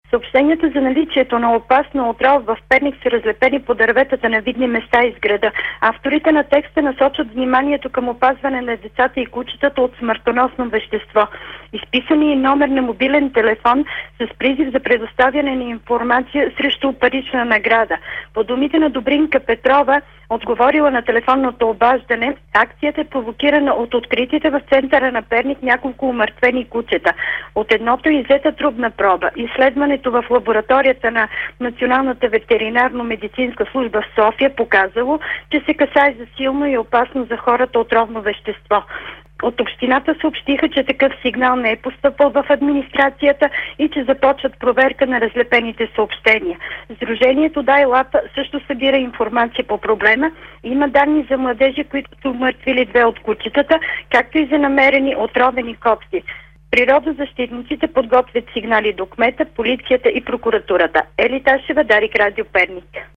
Съобщенията за наличието на опасна отрова в Перник са разлепени по дърветата на видни места из града. Авторите на текста насочат вниманието към опазване на децата и кучетата от смъртоносно вещество. Изписани е номер на мобилен телефон с призив за предоставяне на информация срещу парична награда. По думите на Добринка Петрова, отговорила на телефонното обаждане, акцията е провокирана от откритите в центъра на Перник няколко умъртвени кучета. От едното е иззета трупна проба. Изследването в лабораторията на Националната ветеринарно-медицинска служба в София показало, че се касае за силно и опасно за хората отровно вещество. От общината съобщиха, че такъв сигнал не е постъпил в администрацията и че започват проверка на разлепените съобщения. Сдружението Дай Лапа също събира информация по проблема. Има данни за младежи, които са умъртвили 2 от кучетата, както и за намерени отровени копси. Природозащитниците подготвят сигнали до кмета, полицията и прокуратурата. Ели Ташева, Дарик, Радио Перник.